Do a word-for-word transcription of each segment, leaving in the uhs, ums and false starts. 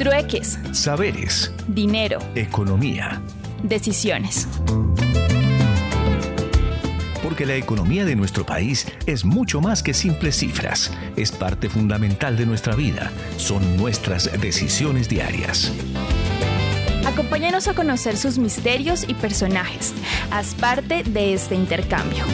Trueques. Saberes. Dinero. Economía. Decisiones. Porque la economía de nuestro país es mucho más que simples cifras. Es parte fundamental de nuestra vida. Son nuestras decisiones diarias. Acompáñanos a conocer sus misterios y personajes. Haz parte de este intercambio.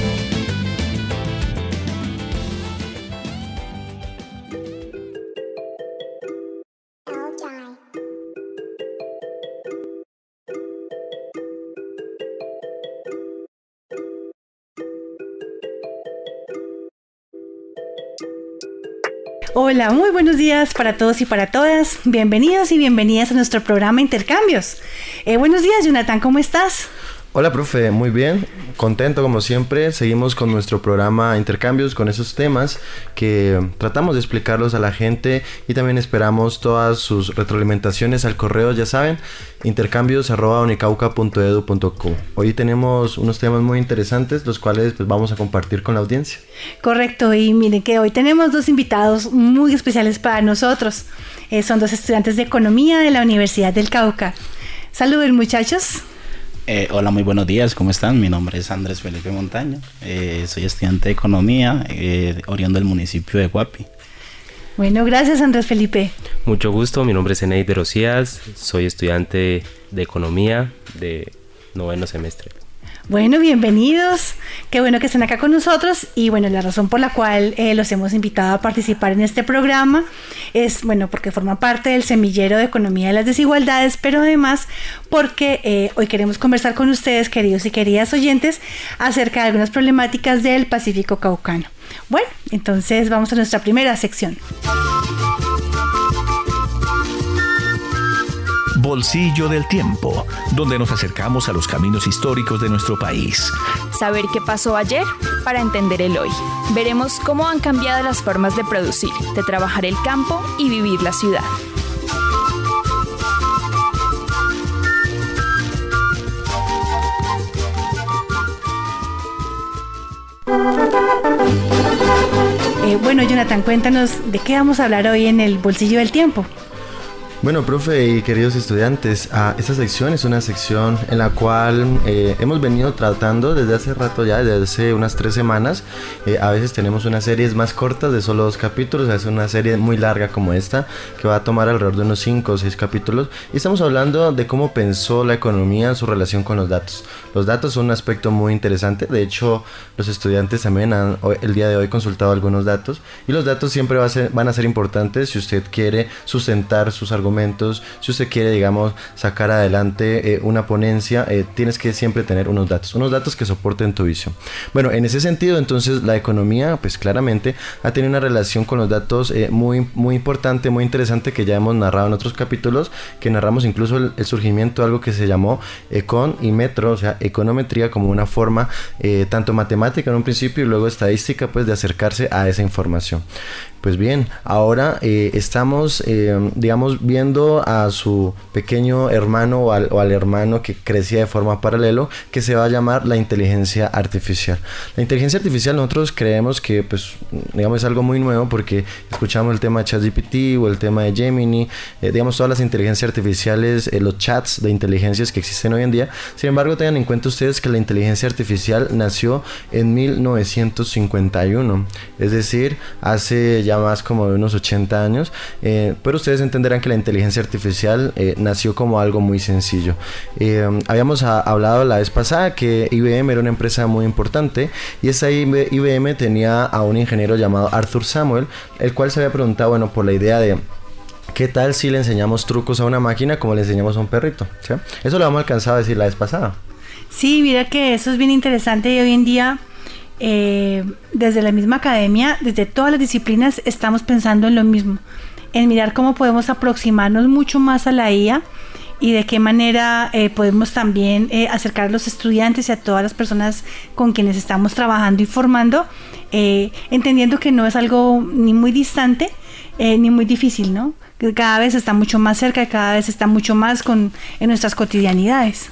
Hola, muy buenos días para todos y para todas. Bienvenidos y bienvenidas a nuestro programa Intercambios. Eh, buenos días, Jonathan, ¿cómo estás? Hola, profe, muy bien, contento como siempre. Seguimos con nuestro programa Intercambios, con esos temas que tratamos de explicarlos a la gente y también esperamos todas sus retroalimentaciones al correo, ya saben, intercambios arroba unicauca punto edu punto co. Hoy tenemos unos temas muy interesantes, los cuales pues vamos a compartir con la audiencia. Correcto, y miren que hoy tenemos dos invitados muy especiales para nosotros. Eh, son dos estudiantes de Economía de la Universidad del Cauca. Saludos, muchachos. Eh, hola, muy buenos días, ¿cómo están? Mi nombre es Andrés Felipe Montaño, eh, soy estudiante de Economía, eh, oriundo del municipio de Guapi. Bueno, gracias, Andrés Felipe. Mucho gusto, mi nombre es Eneider Ocías, soy estudiante de Economía de noveno semestre. Bueno, bienvenidos, qué bueno que estén acá con nosotros y bueno, la razón por la cual eh, los hemos invitado a participar en este programa es, bueno, porque forman parte del semillero de Economía de las Desigualdades, pero además porque eh, hoy queremos conversar con ustedes, queridos y queridas oyentes, acerca de algunas problemáticas del Pacífico Caucano. Bueno, entonces vamos a nuestra primera sección. Bolsillo del Tiempo, donde nos acercamos a los caminos históricos de nuestro país. Saber qué pasó ayer para entender el hoy. Veremos cómo han cambiado las formas de producir, de trabajar el campo y vivir la ciudad. Eh, bueno, Jonathan, cuéntanos de qué vamos a hablar hoy en el Bolsillo del Tiempo. Bueno, profe y queridos estudiantes, uh, esta sección es una sección en la cual eh, hemos venido tratando desde hace rato ya, desde hace unas tres semanas. Eh, a veces tenemos unas series más cortas de solo dos capítulos, a veces una serie muy larga como esta, que va a tomar alrededor de unos cinco o seis capítulos. Y estamos hablando de cómo pensó la economía en su relación con los datos. Los datos son un aspecto muy interesante, de hecho los estudiantes también han hoy, el día de hoy consultado algunos datos. Y los datos siempre va a ser, van a ser importantes si usted quiere sustentar sus argumentos. Si usted quiere, digamos, sacar adelante eh, una ponencia, eh, tienes que siempre tener unos datos, unos datos que soporten tu visión. Bueno, en ese sentido, entonces, la economía, pues claramente ha tenido una relación con los datos eh, muy, muy importante, muy interesante, que ya hemos narrado en otros capítulos, que narramos incluso el, el surgimiento de algo que se llamó econ y metro, o sea, econometría como una forma eh, tanto matemática en un principio y luego estadística, pues, de acercarse a esa información. Pues bien, ahora eh, estamos, eh, digamos, viendo a su pequeño hermano o al, o al hermano que crecía de forma paralelo, que se va a llamar la inteligencia artificial. La inteligencia artificial nosotros creemos que, pues, digamos, es algo muy nuevo porque escuchamos el tema de ChatGPT o el tema de Gemini, eh, digamos, todas las inteligencias artificiales, eh, los chats de inteligencias que existen hoy en día. Sin embargo, tengan en cuenta ustedes que la inteligencia artificial nació en mil novecientos cincuenta y uno, es decir, hace ya más como de unos ochenta años, eh, pero ustedes entenderán que la inteligencia artificial eh, nació como algo muy sencillo. Eh, habíamos a, hablado la vez pasada que I B M era una empresa muy importante y esa I B M tenía a un ingeniero llamado Arthur Samuel, el cual se había preguntado, bueno, por la idea de ¿qué tal si le enseñamos trucos a una máquina como le enseñamos a un perrito? ¿Sí? Eso lo hemos alcanzado a decir la vez pasada. Sí, mira que eso es bien interesante y hoy en día Eh, desde la misma academia, desde todas las disciplinas estamos pensando en lo mismo, en mirar cómo podemos aproximarnos mucho más a la I A y de qué manera eh, podemos también eh, acercar a los estudiantes y a todas las personas con quienes estamos trabajando y formando, eh, entendiendo que no es algo ni muy distante eh, ni muy difícil, ¿no? Que cada vez está mucho más cerca y cada vez está mucho más con, en nuestras cotidianidades.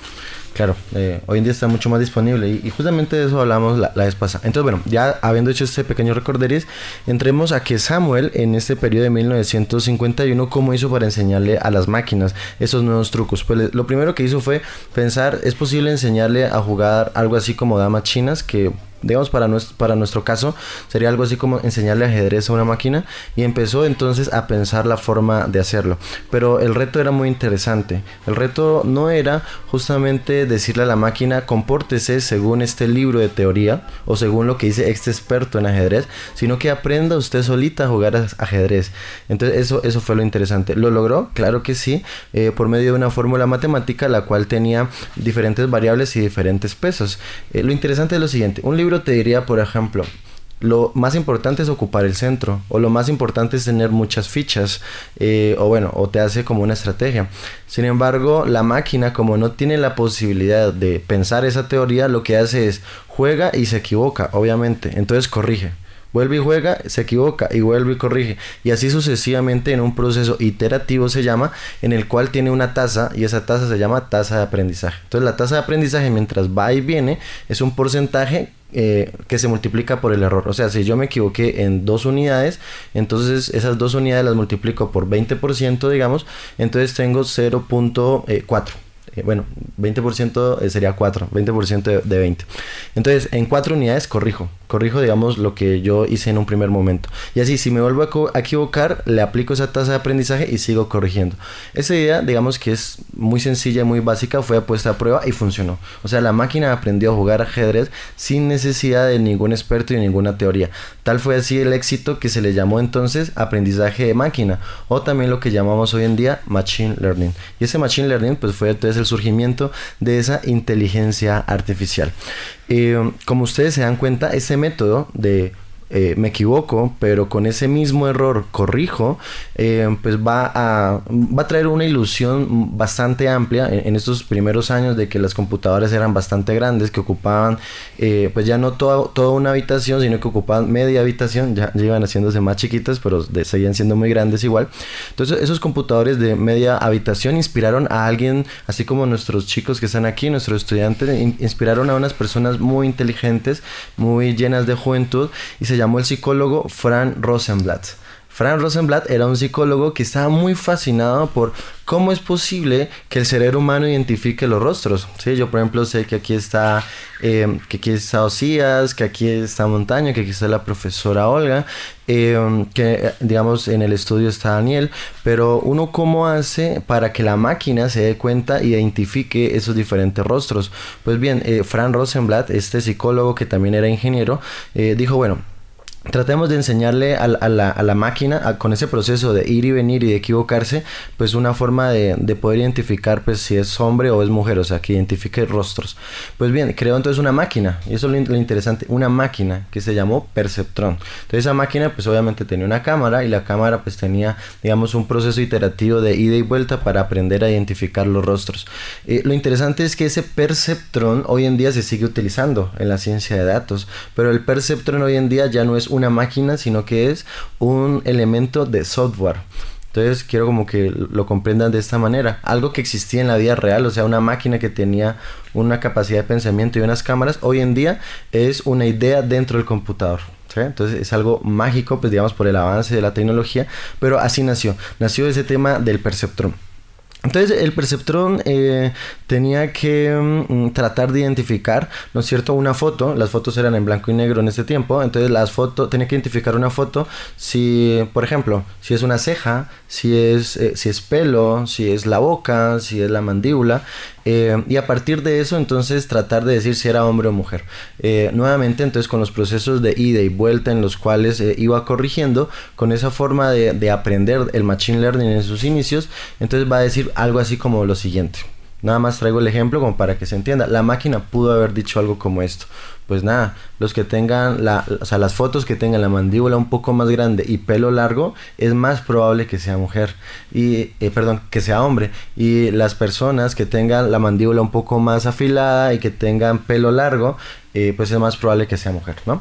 Claro, eh, hoy en día está mucho más disponible y, y justamente de eso hablamos la, la vez pasada. Entonces, bueno, ya habiendo hecho este pequeño recorderis, entremos a que Samuel en este periodo de mil novecientos cincuenta y uno, ¿cómo hizo para enseñarle a las máquinas esos nuevos trucos? Pues lo primero que hizo fue pensar, ¿es posible enseñarle a jugar algo así como damas chinas? Que digamos para nuestro, para nuestro caso sería algo así como enseñarle ajedrez a una máquina, y empezó entonces a pensar la forma de hacerlo. Pero el reto era muy interesante. El reto no era justamente decirle a la máquina compórtese según este libro de teoría o según lo que dice este experto en ajedrez, sino que aprenda usted solita a jugar ajedrez. Entonces eso, eso fue lo interesante. ¿Lo logró? Claro que sí, eh, por medio de una fórmula matemática la cual tenía diferentes variables y diferentes pesos. Eh, lo interesante es lo siguiente: un libro te diría, por ejemplo, lo más importante es ocupar el centro, o lo más importante es tener muchas fichas, eh, o bueno, o te hace como una estrategia. Sin embargo, la máquina, como no tiene la posibilidad de pensar esa teoría, lo que hace es juega y se equivoca, obviamente, entonces corrige. Vuelve y juega, se equivoca y vuelve y corrige, y así sucesivamente en un proceso iterativo se llama, en el cual tiene una tasa, y esa tasa se llama tasa de aprendizaje. Entonces la tasa de aprendizaje, mientras va y viene, es un porcentaje Eh, que se multiplica por el error. O sea, si yo me equivoqué en dos unidades, entonces esas dos unidades las multiplico por veinte por ciento, digamos, entonces tengo cero punto cuatro. Eh, bueno, veinte por ciento sería cuatro, veinte por ciento de, de veinte. Entonces, en cuatro unidades corrijo. Corrijo, digamos, lo que yo hice en un primer momento. Y así, si me vuelvo a, co- a equivocar, le aplico esa tasa de aprendizaje y sigo corrigiendo. Esa idea, digamos que es muy sencilla y muy básica, fue puesta a prueba y funcionó. O sea, la máquina aprendió a jugar ajedrez sin necesidad de ningún experto y ninguna teoría. Tal fue así el éxito que se le llamó entonces aprendizaje de máquina, o también lo que llamamos hoy en día Machine Learning. Y ese Machine Learning, pues fue entonces el surgimiento de esa inteligencia artificial. Eh, como ustedes se dan cuenta, ese método de eh, me equivoco, pero con ese mismo error corrijo, eh, pues va a, va a traer una ilusión bastante amplia en, en estos primeros años de que las computadoras eran bastante grandes, que ocupaban eh, pues ya no toda, toda una habitación, sino que ocupaban media habitación, ya, ya iban haciéndose más chiquitas, pero de, seguían siendo muy grandes igual. Entonces esos computadores de media habitación inspiraron a alguien, así como nuestros chicos que están aquí, nuestros estudiantes, in, inspiraron a unas personas muy inteligentes, muy llenas de juventud, y se llamó el psicólogo Frank Rosenblatt. Frank Rosenblatt era un psicólogo que estaba muy fascinado por cómo es posible que el cerebro humano identifique los rostros. ¿Sí? Yo, por ejemplo, sé que aquí está eh, que aquí está Osías, que aquí está Montaño, que aquí está la profesora Olga, eh, que digamos en el estudio está Daniel, pero uno cómo hace para que la máquina se dé cuenta y identifique esos diferentes rostros. Pues bien, eh, Frank Rosenblatt, este psicólogo que también era ingeniero, eh, dijo, bueno, tratemos de enseñarle a, a, la, a la máquina a, con ese proceso de ir y venir y de equivocarse, pues una forma de, de poder identificar pues si es hombre o es mujer, o sea, que identifique rostros. Pues bien, creó entonces una máquina, y eso es lo, lo interesante, una máquina que se llamó Perceptron. Entonces esa máquina pues obviamente tenía una cámara, y la cámara pues tenía, digamos, un proceso iterativo de ida y vuelta para aprender a identificar los rostros. Eh, lo interesante es que ese Perceptron hoy en día se sigue utilizando en la ciencia de datos, pero el Perceptron hoy en día ya no es una máquina, sino que es un elemento de software. Entonces quiero como que lo comprendan de esta manera. Algo que existía en la vida real, o sea, una máquina que tenía una capacidad de pensamiento y unas cámaras, hoy en día es una idea dentro del computador. ¿Sí? Entonces es algo mágico, pues digamos, por el avance de la tecnología, pero así nació. Nació ese tema del Perceptron. Entonces el Perceptron eh, tenía que um, tratar de identificar, ¿no es cierto?, una foto. Las fotos eran en blanco y negro en ese tiempo. Entonces las fotos, tenía que identificar una foto, si, por ejemplo, si es una ceja, si es, eh, si es pelo, si es la boca, si es la mandíbula, eh, y a partir de eso entonces tratar de decir si era hombre o mujer. Eh, nuevamente entonces con los procesos de ida y vuelta en los cuales eh, iba corrigiendo, con esa forma de, de aprender el Machine Learning en sus inicios, entonces va a decir algo así como lo siguiente. Nada más traigo el ejemplo como para que se entienda. La máquina pudo haber dicho algo como esto. Pues nada, los que tengan la, o sea, las fotos que tengan la mandíbula un poco más grande y pelo largo, es más probable que sea mujer y eh, perdón, que sea hombre. Y las personas que tengan la mandíbula un poco más afilada y que tengan pelo largo, eh, pues es más probable que sea mujer, ¿no?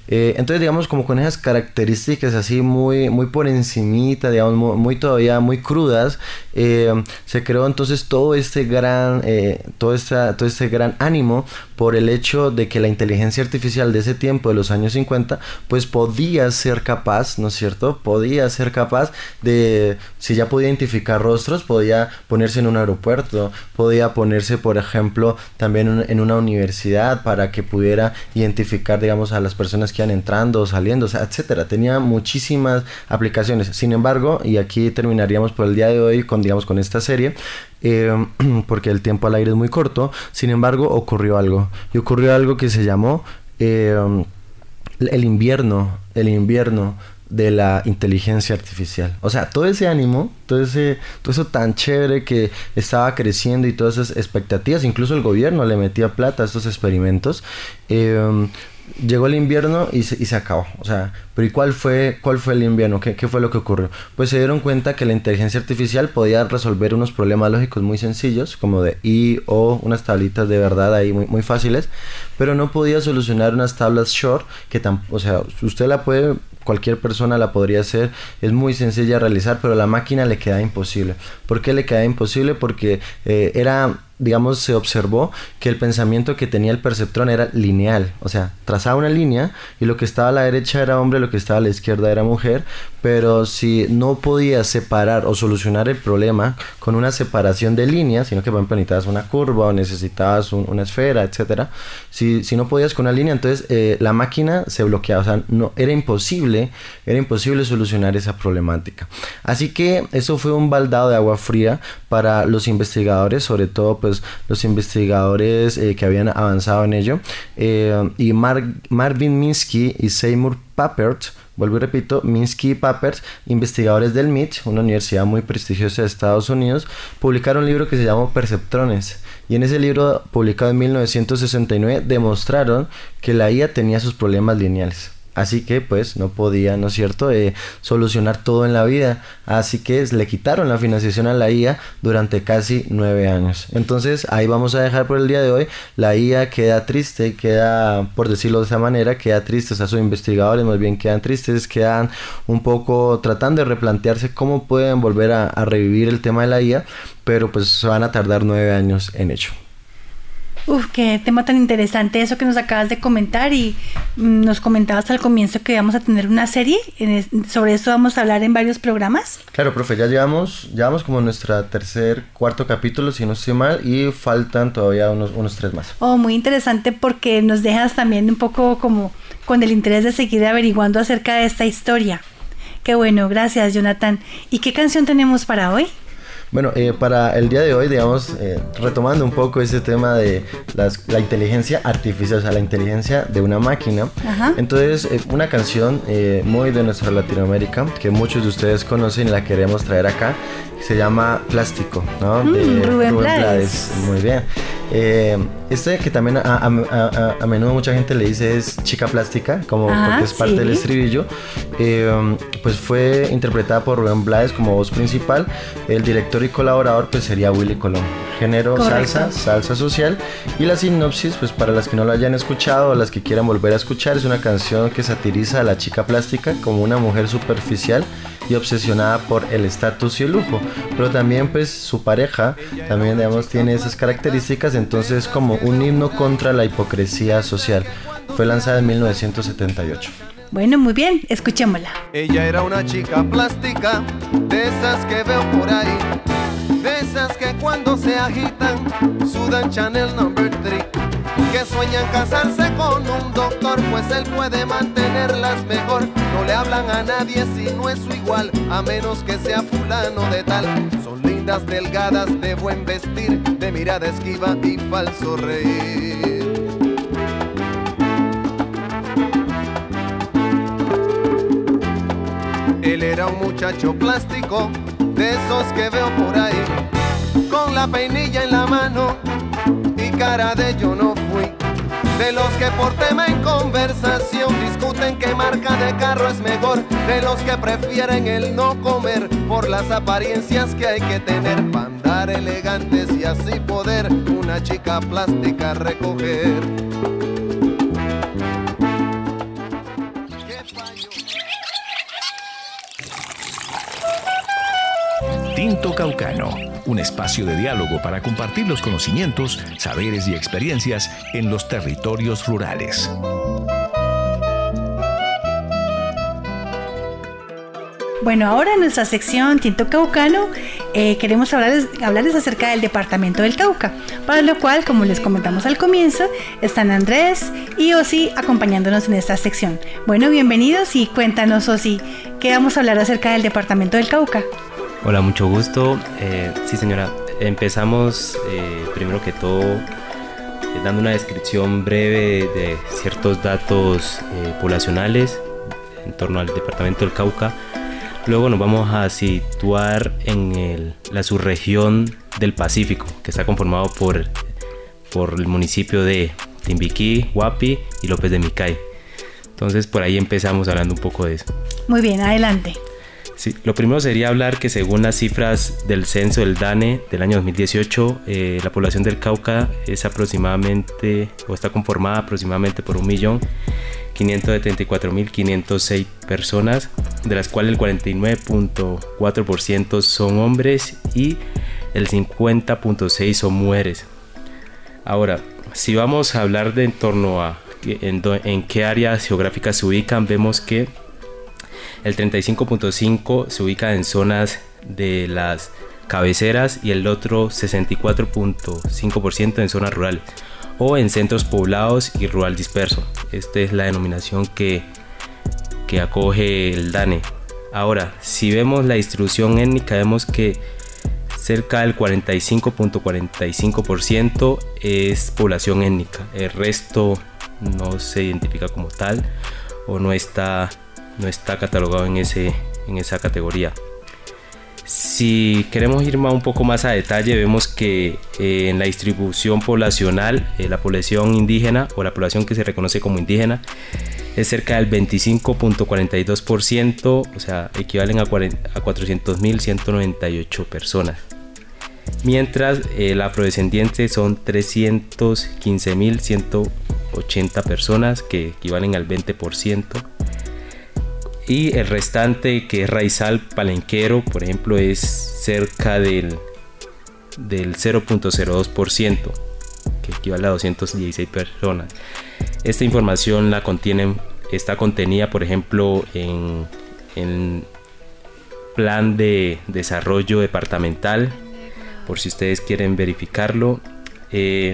Eh, entonces, digamos, como con esas características así muy, muy por encimita, digamos, muy, muy todavía muy crudas, eh, se creó entonces todo este gran, eh, todo, esta, todo este gran ánimo por el hecho de que la inteligencia artificial de ese tiempo, de los años cincuenta, pues podía ser capaz, ¿no es cierto? Podía ser capaz de, si ya podía identificar rostros, podía ponerse en un aeropuerto, podía ponerse, por ejemplo, también en una universidad para que pudiera identificar, digamos, a las personas que iban entrando o saliendo, o sea, etcétera. Tenía muchísimas aplicaciones. Sin embargo, y aquí terminaríamos por el día de hoy con, digamos, con esta serie, eh, porque el tiempo al aire es muy corto. Sin embargo, ocurrió algo. Y ocurrió algo que se llamó eh, el invierno, el invierno de la inteligencia artificial. O sea, todo ese ánimo, todo ese, todo eso tan chévere que estaba creciendo y todas esas expectativas, incluso el gobierno le metía plata a estos experimentos, eh, llegó el invierno y se, y se acabó. O sea, pero ¿y cuál fue, cuál fue el invierno? ¿Qué, ¿Qué fue lo que ocurrió? Pues se dieron cuenta que la inteligencia artificial podía resolver unos problemas lógicos muy sencillos, como de y, o, unas tablitas de verdad ahí muy, muy fáciles, pero no podía solucionar unas tablas short que tan, o sea, usted la puede, cualquier persona la podría hacer, es muy sencilla de realizar, pero a la máquina le queda imposible. ¿Por qué le queda imposible? Porque eh, era, digamos, se observó que el pensamiento que tenía el perceptrón era lineal, o sea, trazaba una línea y lo que estaba a la derecha era hombre, lo que estaba a la izquierda era mujer, pero si no podía separar o solucionar el problema con una separación de líneas, sino que por ejemplo necesitabas una curva o necesitabas un, una esfera, etcétera, si, si no podías con una línea, entonces eh, la máquina se bloqueaba, o sea, no, era imposible, era imposible solucionar esa problemática. Así que eso fue un baldado de agua fría para los investigadores, sobre todo pues los investigadores eh, que habían avanzado en ello, eh, y Mar Marvin Minsky y Seymour Papert, vuelvo y repito, Minsky y Papert, investigadores del M I T, una universidad muy prestigiosa de Estados Unidos, publicaron un libro que se llamó Perceptrones. Y en ese libro, publicado en mil novecientos sesenta y nueve, demostraron que la I A tenía sus problemas lineales. Así que pues no podía, ¿no es cierto?, eh, solucionar todo en la vida. Así que le quitaron la financiación a la I A durante casi nueve años. Entonces ahí vamos a dejar por el día de hoy. La I A queda triste, queda, por decirlo de esa manera, queda triste. O sea, sus investigadores más bien quedan tristes, quedan un poco tratando de replantearse cómo pueden volver a, a revivir el tema de la I A. Pero pues se van a tardar nueve años en ello. Uf, qué tema tan interesante eso que nos acabas de comentar, y mm, nos comentabas al comienzo que vamos a tener una serie, en es, sobre eso vamos a hablar en varios programas. Claro, profe, ya llevamos, llevamos como nuestra tercer, cuarto capítulo, si no estoy mal, y faltan todavía unos, unos tres más. Oh, muy interesante, porque nos dejas también un poco como con el interés de seguir averiguando acerca de esta historia. Qué bueno, gracias, Jonathan. ¿Y qué canción tenemos para hoy? Bueno, eh, para el día de hoy, digamos, eh, retomando un poco ese tema de las, la inteligencia artificial, o sea, la inteligencia de una máquina. Ajá. Entonces, eh, una canción eh, muy de nuestra Latinoamérica, que muchos de ustedes conocen y la queremos traer acá, se llama Plástico, ¿no? Mm, de Rubén, Rubén Blades. Blades. Muy bien. Eh, este que también a, a, a, a menudo mucha gente le dice es Chica Plástica, como Ajá, porque es parte sí. del estribillo, eh, pues fue interpretada por Rubén Blades como voz principal. El director y colaborador pues sería Willy Colón. Género Correcto. salsa, salsa social. Y la sinopsis, pues para las que no lo hayan escuchado o las que quieran volver a escuchar, es una canción que satiriza a la chica plástica como una mujer superficial y obsesionada por el estatus y el lujo, pero también pues su pareja también, digamos, tiene esas características, entonces como un himno contra la hipocresía social. Fue lanzada en mil novecientos setenta y ocho. Bueno, muy bien, escuchémosla. Ella era una chica plástica, de esas que veo por ahí, de esas que cuando se agitan sudan Chanel number three, que sueñan casarse con un doctor, pues él puede mantenerlas mejor. No le hablan a nadie si no es su igual, a menos que sea fulano de tal. Son lindas, delgadas, de buen vestir, de mirada esquiva y falso reír. Él era un muchacho plástico, de esos que veo por ahí, con la peinilla en la mano y cara de yo no fui. De los que por tema en conversación discuten qué marca de carro es mejor. De los que prefieren el no comer por las apariencias que hay que tener para andar elegantes y así poder una chica plástica recoger. Tinto Caucano, un espacio de diálogo para compartir los conocimientos, saberes y experiencias en los territorios rurales. Bueno, ahora en nuestra sección Tinto Caucano eh, queremos hablarles, hablarles acerca del departamento del Cauca, para lo cual, como les comentamos al comienzo, están Andrés y Osi acompañándonos en esta sección. Bueno, bienvenidos y cuéntanos, Osi, ¿qué vamos a hablar acerca del departamento del Cauca? Hola, mucho gusto. Eh, sí, señora, empezamos eh, primero que todo eh, dando una descripción breve de ciertos datos eh, poblacionales en torno al departamento del Cauca. Luego nos vamos a situar en el, la subregión del Pacífico, que está conformado por, por el municipio de Timbiquí, Guapi y López de Micay. Entonces por ahí empezamos hablando un poco de eso. Muy bien, adelante. Sí, lo primero sería hablar que según las cifras del censo del DANE del año dos mil dieciocho, eh, la población del Cauca es aproximadamente, o está conformada aproximadamente por un millón quinientos setenta y cuatro mil quinientos seis personas, de las cuales el cuarenta y nueve punto cuatro por ciento son hombres y el cincuenta punto seis por ciento son mujeres. Ahora, si vamos a hablar de en torno a en, en qué áreas geográficas se ubican, vemos que el treinta y cinco punto cinco por ciento se ubica en zonas de las cabeceras y el otro sesenta y cuatro punto cinco por ciento en zonas rurales o en centros poblados y rural disperso. Esta es la denominación que, que acoge el DANE. Ahora, si vemos la distribución étnica, vemos que cerca del cuarenta y cinco punto cuarenta y cinco por ciento es población étnica. El resto no se identifica como tal o no está, no está catalogado en, ese, en esa categoría. Si queremos ir más, un poco más a detalle, vemos que eh, en la distribución poblacional, eh, la población indígena o la población que se reconoce como indígena es cerca del veinticinco punto cuarenta y dos por ciento, o sea, equivalen a, a cuatrocientos mil ciento noventa y ocho personas. Mientras eh, el afrodescendiente son trescientos quince mil ciento ochenta personas, que equivalen al veinte por ciento. Y el restante, que es raizal palenquero, por ejemplo, es cerca del, del cero punto cero dos por ciento, que equivale a doscientas dieciséis personas. Esta información la contienen, está contenida, por ejemplo, en el plan de desarrollo departamental, por si ustedes quieren verificarlo. Eh,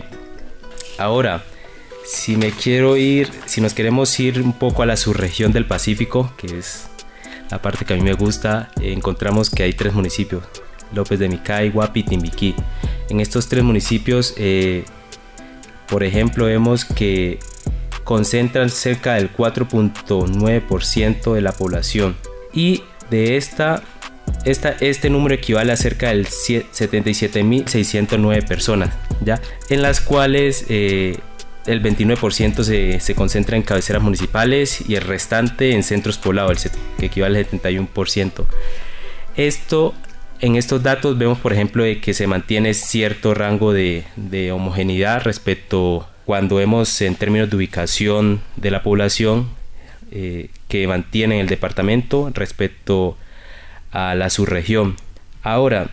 ahora, Si me quiero ir, si nos queremos ir un poco a la subregión del Pacífico, que es la parte que a mí me gusta, eh, encontramos que hay tres municipios: López de Micay, Guapi y Timbiquí. En estos tres municipios, eh, por ejemplo, vemos que concentran cerca del cuatro punto nueve por ciento de la población, y de esta, esta este número equivale a cerca del setenta y siete mil seiscientos nueve personas, ¿ya? En las cuales eh, el veintinueve por ciento se, se concentra en cabeceras municipales y el restante en centros poblados, que equivale al setenta y uno por ciento. Esto, en estos datos vemos, por ejemplo, de que se mantiene cierto rango de, de homogeneidad respecto cuando vemos en términos de ubicación de la población eh, que mantiene el departamento respecto a la subregión. Ahora,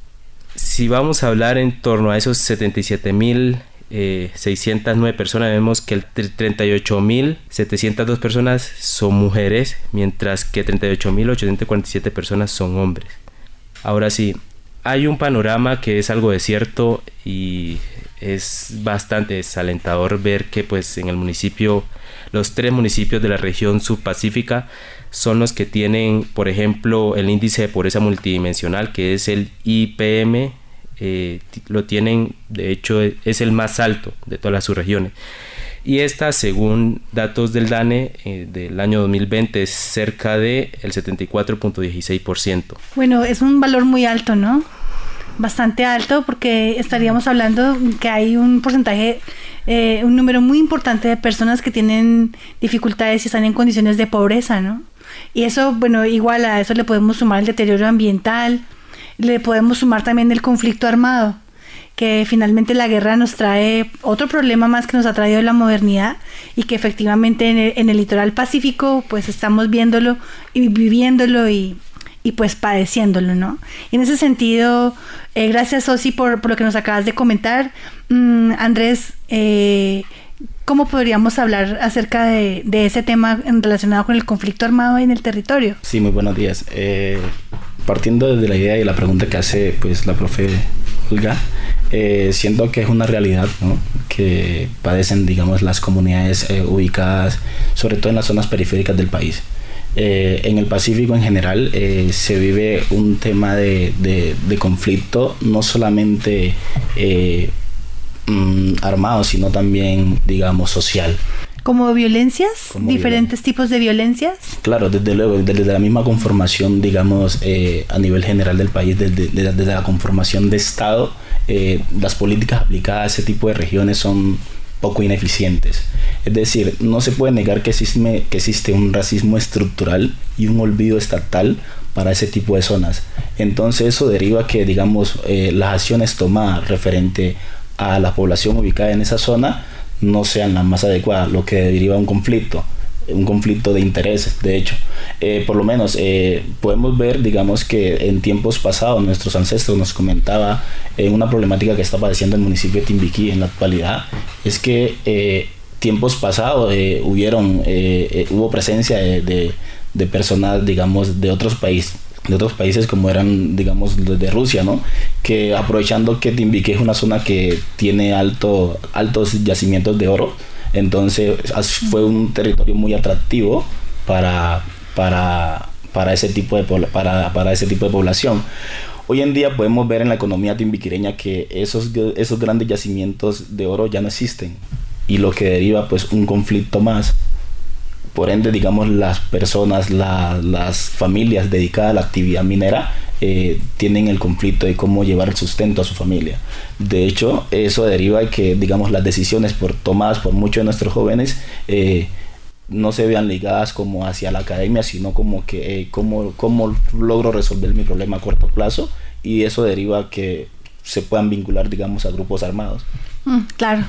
si vamos a hablar en torno a esos setenta y siete mil Eh, seiscientas nueve personas, vemos que el treinta y ocho mil setecientas dos personas son mujeres, mientras que treinta y ocho mil ochocientas cuarenta y siete personas son hombres. Ahora sí, hay un panorama que es algo desierto y es bastante desalentador ver que pues en el municipio, los tres municipios de la región subpacífica son los que tienen, por ejemplo, el índice de pobreza multidimensional, que es el I P M. Eh, lo tienen, de hecho es el más alto de todas las subregiones, y esta, según datos del DANE eh, del año dos mil veinte, es cerca de el setenta y cuatro punto dieciséis por ciento. Bueno, es un valor muy alto, ¿no? Bastante alto, porque estaríamos hablando que hay un porcentaje, eh, un número muy importante de personas que tienen dificultades y están en condiciones de pobreza, ¿no? Y eso, bueno, igual a eso le podemos sumar el deterioro ambiental, le podemos sumar también el conflicto armado, que finalmente la guerra nos trae otro problema más que nos ha traído la modernidad, y que efectivamente en el, en el litoral pacífico pues estamos viéndolo y viviéndolo y, y pues padeciéndolo, ¿no? Y en ese sentido, eh, gracias Osi por, por lo que nos acabas de comentar. Mm, Andrés, eh, ¿cómo podríamos hablar acerca de, de ese tema en relacionado con el conflicto armado en el territorio? Sí, muy buenos días. Eh, partiendo de la idea y la pregunta que hace pues la profe Olga, eh, siento que es una realidad, ¿no?, que padecen, digamos, las comunidades eh, ubicadas sobre todo en las zonas periféricas del país. Eh, en el Pacífico en general eh, se vive un tema de, de, de conflicto, no solamente eh, mm, armado, sino también, digamos, social. ¿Como violencias? Como ¿Diferentes violen- tipos de violencias? Claro, desde luego, desde la misma conformación, digamos, eh, a nivel general del país, desde, desde, desde la conformación de Estado, eh, las políticas aplicadas a ese tipo de regiones son poco ineficientes. Es decir, no se puede negar que existe, que existe un racismo estructural y un olvido estatal para ese tipo de zonas. Entonces eso deriva que, digamos, eh, las acciones tomadas referente a la población ubicada en esa zona no sean las más adecuadas, lo que deriva a un conflicto, un conflicto de intereses, de hecho. Eh, por lo menos eh, podemos ver, digamos, que en tiempos pasados nuestros ancestros nos comentaba eh, una problemática que está padeciendo el municipio de Timbiquí en la actualidad, es que eh, tiempos pasados eh, hubieron, eh, eh, hubo presencia de, de, de personas, digamos, de otros países, de otros países como eran, digamos, de Rusia, ¿no?, que aprovechando que Timbiquí es una zona que tiene alto, altos yacimientos de oro, entonces fue un territorio muy atractivo para, para, para, ese tipo de, para, para ese tipo de población. Hoy en día podemos ver en la economía timbiquireña que esos, esos grandes yacimientos de oro ya no existen, y lo que deriva pues un conflicto más. Por ende, digamos, las personas, la, las familias dedicadas a la actividad minera eh, tienen el conflicto de cómo llevar el sustento a su familia. De hecho, eso deriva de que, digamos, las decisiones por, tomadas por muchos de nuestros jóvenes eh, no se vean ligadas como hacia la academia, sino como que eh, cómo, cómo logro resolver mi problema a corto plazo, y eso deriva que se puedan vincular, digamos, a grupos armados. Mm, claro.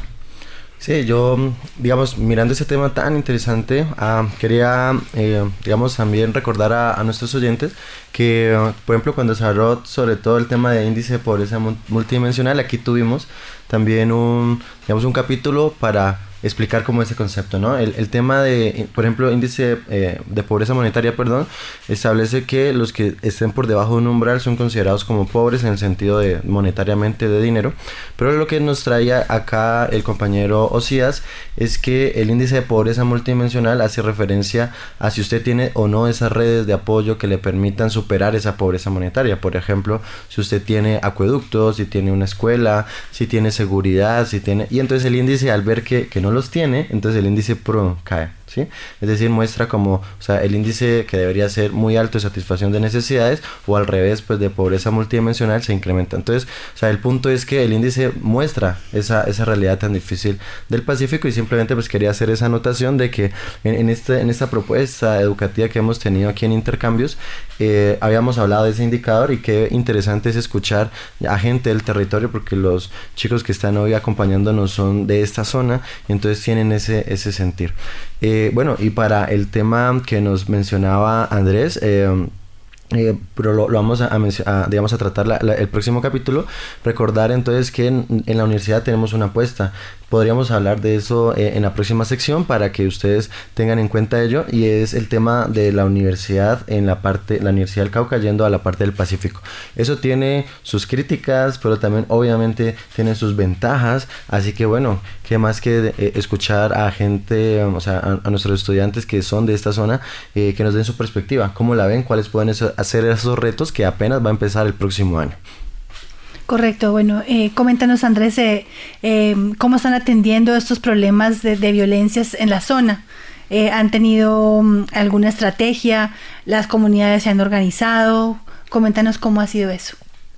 Sí, yo, digamos, mirando ese tema tan interesante, uh, quería, eh, digamos, también recordar a, a nuestros oyentes que, uh, por ejemplo, cuando se habló sobre todo el tema de índice de pobreza multidimensional, aquí tuvimos también un, digamos, un capítulo para explicar cómo ese concepto, ¿no? El, el tema de, por ejemplo, índice eh, de pobreza monetaria, perdón, establece que los que estén por debajo de un umbral son considerados como pobres en el sentido de monetariamente de dinero, pero lo que nos traía acá el compañero Osías es que el índice de pobreza multidimensional hace referencia a si usted tiene o no esas redes de apoyo que le permitan superar esa pobreza monetaria. Por ejemplo, si usted tiene acueductos, si tiene una escuela, si tiene seguridad, si tiene... Y entonces el índice, al ver que, que no los tiene, entonces el índice pro cae, ¿sí? Es decir, muestra como, o sea, el índice que debería ser muy alto de satisfacción de necesidades, o al revés, pues de pobreza multidimensional, se incrementa. Entonces, o sea, el punto es que el índice muestra esa, esa realidad tan difícil del Pacífico, y simplemente pues quería hacer esa anotación de que en, en, este, en esta propuesta educativa que hemos tenido aquí en Intercambios, eh, habíamos hablado de ese indicador, y qué interesante es escuchar a gente del territorio, porque los chicos que están hoy acompañándonos son de esta zona, y entonces tienen ese, ese sentir. Eh, bueno, y para el tema que nos mencionaba Andrés, eh, Eh, pero lo, lo vamos a, a, a, digamos, a tratar la, la, el próximo capítulo. Recordar entonces que en, en la universidad tenemos una apuesta. Podríamos hablar de eso eh, en la próxima sección para que ustedes tengan en cuenta ello, y es el tema de la universidad en la parte, la Universidad del Cauca yendo a la parte del Pacífico. Eso tiene sus críticas, pero también obviamente tiene sus ventajas, así que bueno, qué más que eh, escuchar a gente, o sea, a, a nuestros estudiantes que son de esta zona, eh, que nos den su perspectiva, cómo la ven, cuáles pueden eso, hacer esos retos que apenas va a empezar el próximo año. Correcto, bueno, eh, coméntanos Andrés, eh, eh, ¿cómo están atendiendo estos problemas de, de violencias en la zona? Eh, ¿Han tenido um, alguna estrategia? ¿Las comunidades se han organizado? Coméntanos cómo ha sido eso.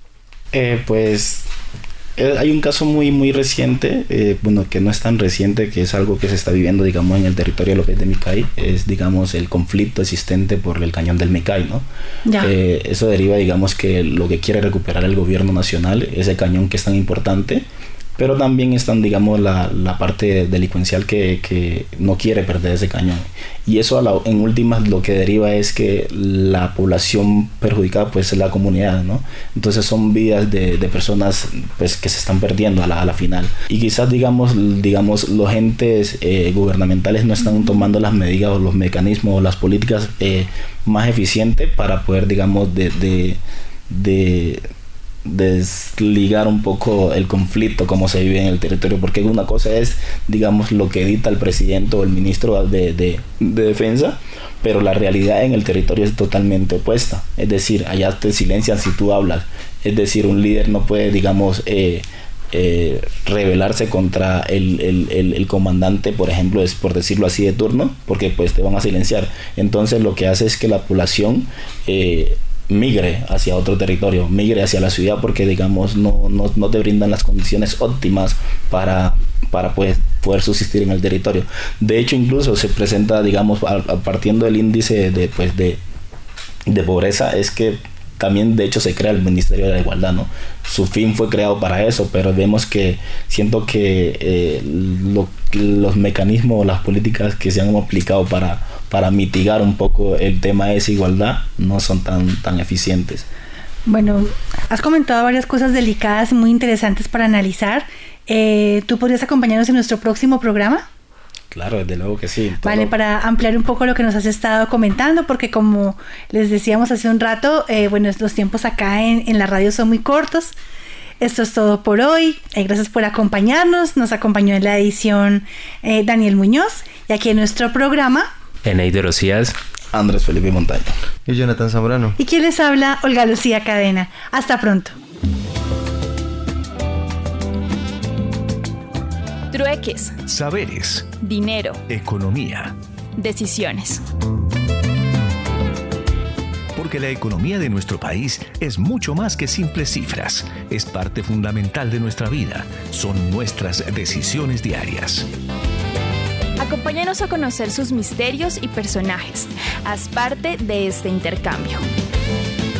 Eh, pues eh, hay un caso muy muy reciente, eh, bueno, que no es tan reciente, que es algo que se está viviendo, digamos, en el territorio de López de Micay, es, digamos, el conflicto existente por el cañón del Micay, ¿no? Ya. Eh, eso deriva, digamos, que lo que quiere recuperar el gobierno nacional, ese cañón que es tan importante, pero también están, digamos, la, la parte delincuencial que, que no quiere perder ese cañón. Y eso a la, en últimas lo que deriva es que la población perjudicada pues es la comunidad, ¿no? Entonces son vidas de, de personas pues que se están perdiendo a la, a la final. Y quizás digamos, digamos los entes eh, gubernamentales no están tomando las medidas o los mecanismos o las políticas eh, más eficientes para poder, digamos, de... de, de desligar un poco el conflicto como se vive en el territorio, porque una cosa es, digamos, lo que dicta el presidente o el ministro de, de, de defensa, pero la realidad en el territorio es totalmente opuesta. Es decir, allá te silencian si tú hablas. Es decir, un líder no puede, digamos, eh, eh, rebelarse contra el, el, el, el comandante, por ejemplo, es por decirlo así, de turno, porque pues te van a silenciar. Entonces lo que hace es que la población eh, migre hacia otro territorio, migre hacia la ciudad, porque digamos no, no, no te brindan las condiciones óptimas para, para pues, poder subsistir en el territorio. De hecho, incluso se presenta, digamos, a, a partiendo del índice de, pues, de, de pobreza, es que también de hecho se crea el Ministerio de la Igualdad, ¿no? Su fin fue creado para eso, pero vemos que siento que eh, lo, los mecanismos, las políticas que se han aplicado para para mitigar un poco el tema de desigualdad no son tan, tan eficientes. Bueno, has comentado varias cosas delicadas, muy interesantes para analizar. Eh, ¿Tú podrías acompañarnos en nuestro próximo programa? Claro, desde luego que sí. Todo. Vale, para ampliar un poco lo que nos has estado comentando, porque como les decíamos hace un rato, eh, bueno, los tiempos acá en, en la radio son muy cortos. Esto es todo por hoy. Eh, gracias por acompañarnos. Nos acompañó en la edición eh, Daniel Muñoz, y aquí en nuestro programa Eneida Rocías, Andrés Felipe Montaño y Jonathan Zambrano. ¿Y quién les habla? Olga Lucía Cadena. Hasta pronto. Trueques, Saberes, dinero, economía. decisiones. Porque la economía de nuestro país es mucho más que simples cifras. Es parte fundamental de nuestra vida. Son nuestras decisiones diarias. Acompáñanos a conocer sus misterios y personajes. Haz parte de este intercambio.